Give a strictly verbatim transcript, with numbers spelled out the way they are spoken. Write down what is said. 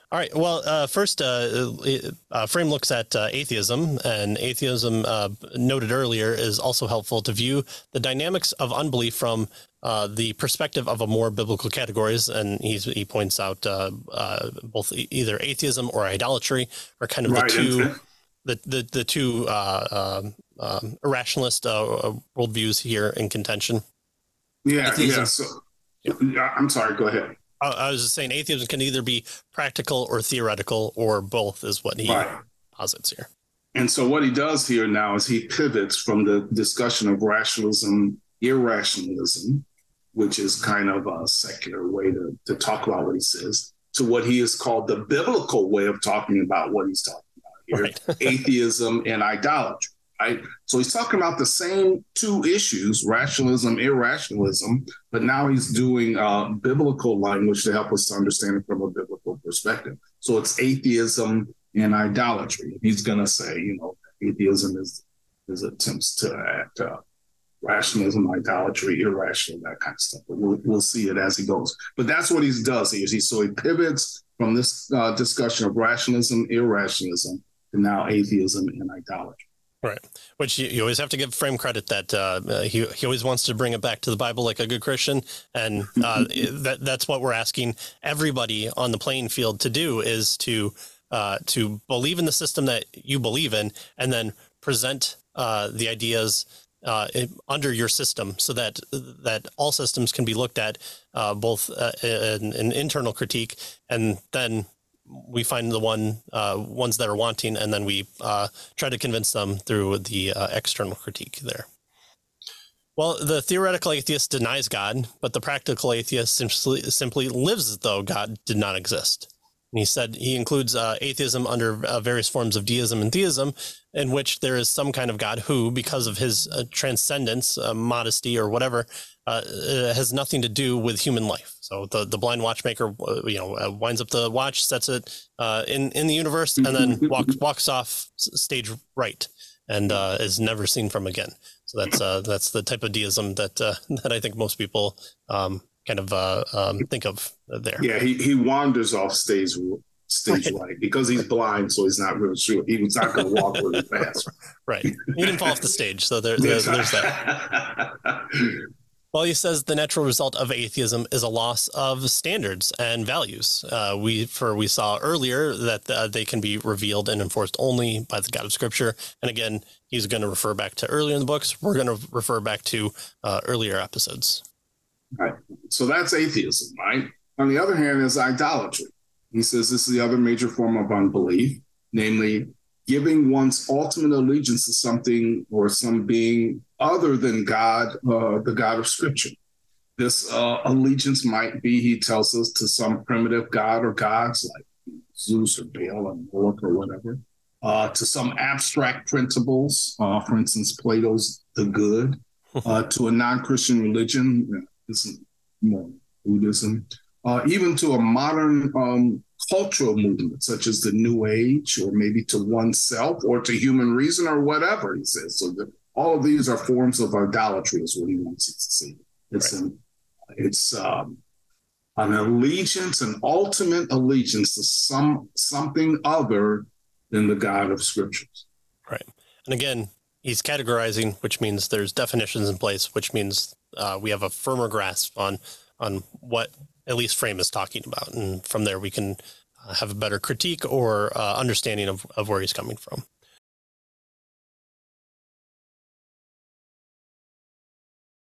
All right. Well, uh, first, uh, uh, Frame looks at uh, atheism, and atheism, uh, noted earlier, is also helpful to view the dynamics of unbelief from uh, the perspective of a more biblical categories. And he's, he points out uh, uh, both either atheism or idolatry are kind of right. the two the the, the two uh, um, um, irrationalist uh, worldviews here in contention. Yeah. Atheism, yeah. So, yeah. I'm sorry. Go ahead. I was just saying atheism can either be practical or theoretical or both is what he right. posits here. And so what he does here now is he pivots from the discussion of rationalism, irrationalism, which is kind of a secular way to, to talk about what he says, to what he has called the biblical way of talking about what he's talking about here, right. atheism and idolatry. Right. So he's talking about the same two issues, rationalism, irrationalism, but now he's doing uh, biblical language to help us to understand it from a biblical perspective. So it's atheism and idolatry. He's going to say, you know, atheism is, is attempts to act uh, rationalism, idolatry, irrational, that kind of stuff. But we'll, we'll see it as he goes. But that's what he does here. He, so he pivots from this uh, discussion of rationalism, irrationalism, to now atheism and idolatry. Right. Which you, you always have to give Frame credit that uh, he he always wants to bring it back to the Bible like a good Christian. And uh, that that's what we're asking everybody on the playing field to do is to uh, to believe in the system that you believe in and then present uh, the ideas uh, under your system so that that all systems can be looked at uh, both uh, in an internal critique and then we find the one uh, ones that are wanting, and then we uh, try to convince them through the uh, external critique there. Well, the theoretical atheist denies God, but the practical atheist simply, simply lives as though God did not exist. And he said he includes uh, atheism under uh, various forms of deism and theism, in which there is some kind of God who, because of his uh, transcendence, uh, modesty, or whatever, uh, has nothing to do with human life. So the, the blind watchmaker, uh, you know, uh, winds up the watch, sets it uh, in in the universe, and then walks walks off stage right, and uh, is never seen from again. So that's uh, that's the type of deism that uh, that I think most people um, kind of uh, um, think of there. Yeah, he he wanders off stage stage right. right because he's blind, so he's not really sure. He was not going to walk really fast. Right. He didn't fall off the stage, so there, there, there's that. Well, he says the natural result of atheism is a loss of standards and values. Uh, we for we saw earlier that uh, they can be revealed and enforced only by the God of Scripture. And again, he's going to refer back to earlier in the books. We're going to refer back to uh, earlier episodes. Right. So that's atheism, right? On the other hand, is idolatry. He says this is the other major form of unbelief, namely giving one's ultimate allegiance to something or some being other than God, uh, the God of Scripture. This uh, allegiance might be, he tells us, to some primitive god or gods like Zeus or Baal or Moloch or whatever, uh, to some abstract principles, uh, for instance, Plato's The Good, uh, to a non-Christian religion, more Buddhism, uh, even to a modern um, cultural movement such as the New Age, or maybe to oneself or to human reason or whatever, he says. So the, all of these are forms of idolatry is what he wants us to see. It's, right. an, it's um, an allegiance, an ultimate allegiance to some something other than the God of Scriptures. Right. And again, he's categorizing, which means there's definitions in place, which means uh, we have a firmer grasp on on what at least Frame is talking about. And from there, we can uh, have a better critique or uh, understanding of, of where he's coming from.